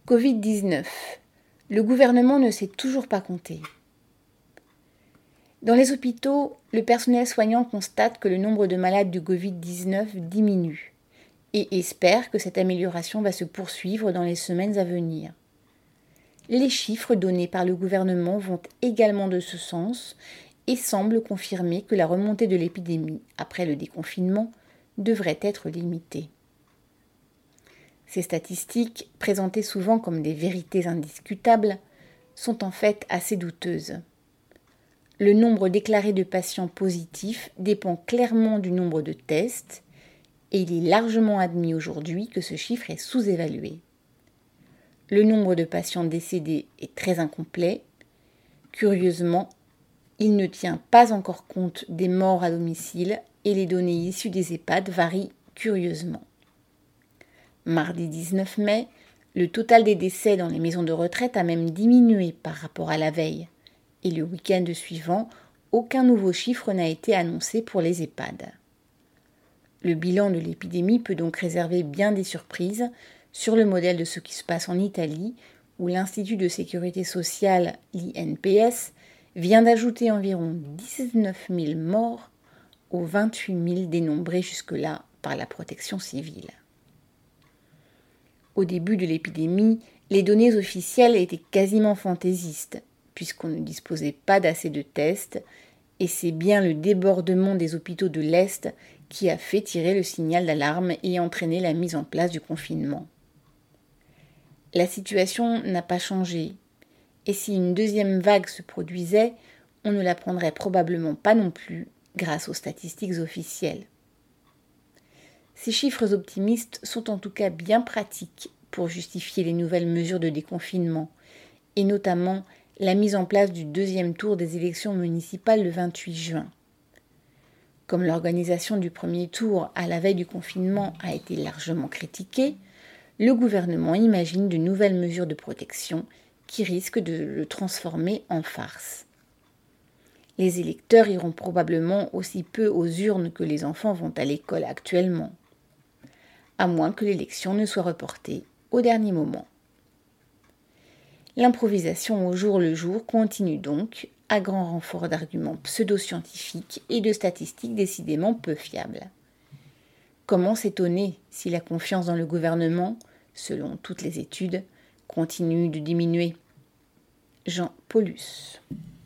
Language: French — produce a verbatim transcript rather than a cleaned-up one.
covid dix-neuf. Le gouvernement ne sait toujours pas compter. Dans les hôpitaux, le personnel soignant constate que le nombre de malades du covid dix-neuf diminue et espère que cette amélioration va se poursuivre dans les semaines à venir. Les chiffres donnés par le gouvernement vont également de ce sens et semblent confirmer que la remontée de l'épidémie après le déconfinement devrait être limitée. Ces statistiques, présentées souvent comme des vérités indiscutables, sont en fait assez douteuses. Le nombre déclaré de patients positifs dépend clairement du nombre de tests et il est largement admis aujourd'hui que ce chiffre est sous-évalué. Le nombre de patients décédés est très incomplet. Curieusement, il ne tient pas encore compte des morts à domicile et les données issues des EHPAD varient curieusement. Mardi dix-neuf mai, le total des décès dans les maisons de retraite a même diminué par rapport à la veille. Et le week-end suivant, aucun nouveau chiffre n'a été annoncé pour les EHPAD. Le bilan de l'épidémie peut donc réserver bien des surprises sur le modèle de ce qui se passe en Italie, où l'Institut de sécurité sociale, l'I N P S, vient d'ajouter environ dix-neuf mille morts aux vingt-huit mille dénombrés jusque-là par la protection civile. Au début de l'épidémie, les données officielles étaient quasiment fantaisistes, puisqu'on ne disposait pas d'assez de tests, et c'est bien le débordement des hôpitaux de l'Est qui a fait tirer le signal d'alarme et entraîné la mise en place du confinement. La situation n'a pas changé, et si une deuxième vague se produisait, on ne la prendrait probablement pas non plus grâce aux statistiques officielles. Ces chiffres optimistes sont en tout cas bien pratiques pour justifier les nouvelles mesures de déconfinement, et notamment la mise en place du deuxième tour des élections municipales le vingt-huit juin. Comme l'organisation du premier tour à la veille du confinement a été largement critiquée, le gouvernement imagine de nouvelles mesures de protection qui risquent de le transformer en farce. Les électeurs iront probablement aussi peu aux urnes que les enfants vont à l'école actuellement, à moins que l'élection ne soit reportée au dernier moment. L'improvisation au jour le jour continue donc, à grand renfort d'arguments pseudo-scientifiques et de statistiques décidément peu fiables. Comment s'étonner si la confiance dans le gouvernement, selon toutes les études, continue de diminuer ? Jean Paulus.